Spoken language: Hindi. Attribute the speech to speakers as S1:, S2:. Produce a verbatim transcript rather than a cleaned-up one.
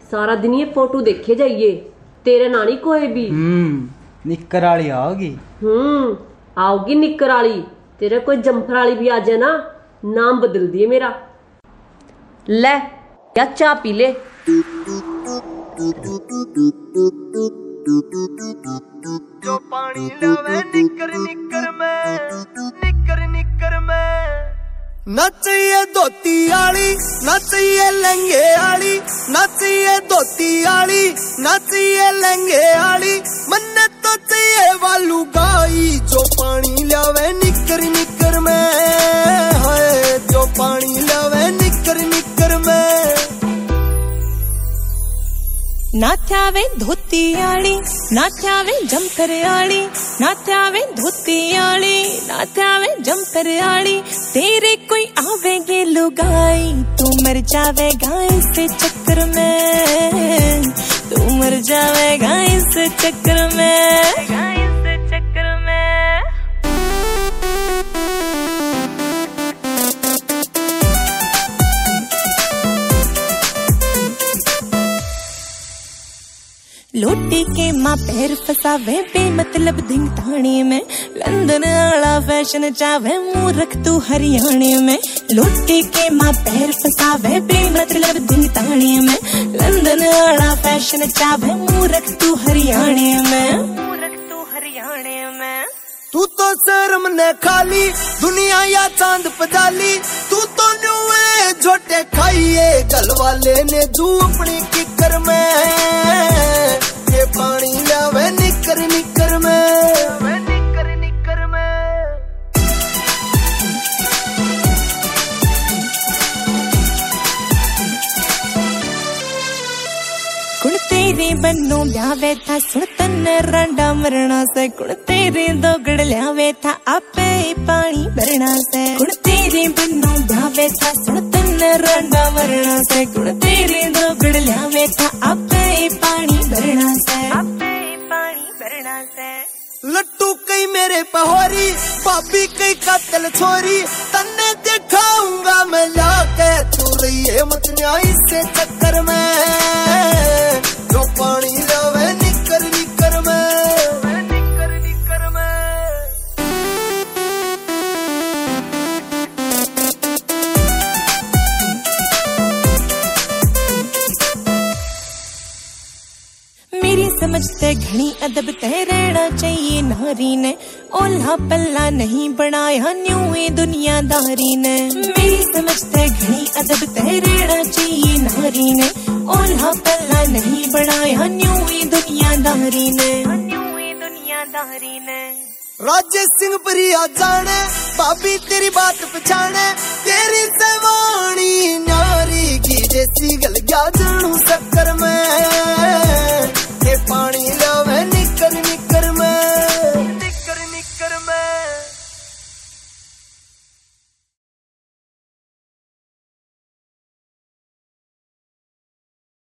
S1: सारा दिन ये फोटो देखे जाइए, तेरे नानी कोई भी।
S2: हम्म निक्कर वाली आओगी।
S1: हम्म आओगी निक्कर वाली, तेरे कोई जम्फर वाली भी आ जाए ना, नाम बदल दिए मेरा। ले या चाय पी ले।
S3: जो पानी लावे निकर निकर में, निकर निकर में। ना चाहिए धोती आली, ना चाहिए लहंगे आली, ना चाहिए धोती आली, ना चाहिए लहंगे आली, मन्ने तो चाहिए वालू गाई। जो पानी लावे निकर निकर में, हाय जो पानी लावे निकर निकर में।
S4: ना थ्यावे धोती आली, ना थ्यावे जमकर आली, ना थ्यावे धोती आली, ना थ्यावे जमकर आली, तेरे कोई आवेगे लुगाई। तू मर जावेगा इस चक्कर में, तू मर जावेगा इस चक्कर में, इस चक्कर में। लोटी के माँ पैर फसावे बेमतलब धिंगताने में, लंदन आला फैशन चावे मूर्ख तू हरियाणे में। लोटी के माँ पैर फसावे बेमतलब धिंगताने में, लंदन आला फैशन चावे मूर्ख तू हरियाणे में, मूर्ख तू हरियाणे में।
S3: तू तो शर्म ने खाली दुनिया या चांद पजाली, तू तो न्यूए झोटे खाइए गल वाले ने जू अपनी किकर में। ये पानी लावे निकर निकर में, निकर निकर में।
S4: कुण तेरे बन्नो ब्यावे था सुन तन्ने रांडा मरना से, कुण तेरे दोगड़ ल्यावे था आपे पानी भरना से। कुण तेरे बन्नो ब्यावे था सुन तन्ने रांडा मरना से, कुण तेरे दोगड़ ल्यावे था आपे पानी भरना से, आपे पानी भरना से।
S3: लट्टू कई मेरे पहोरी, भाभी कई कातल छोरी, तन्ने दिखाऊंगा मैं लाके। तू रही मत न्याय से चक्कर में, जो पानी लावे निकर निकर में, निकर निकर में।
S4: मेरी समझते घनी अदब तय रहना चाहिए नारी ने, ओल्हा पल्ला नहीं बनाया न्यू ये दुनियादारी ने। मेरी समझते घनी अदब तय रहना चाहिए नारी ने, ओल्हा पल्ला नहीं बनाया न्यू ये दुनियादारी ने, न्यू ये दुनियादारी ने।
S3: राजेश सिंह प्रिया जाने, भाभी तेरी बात पहचाने,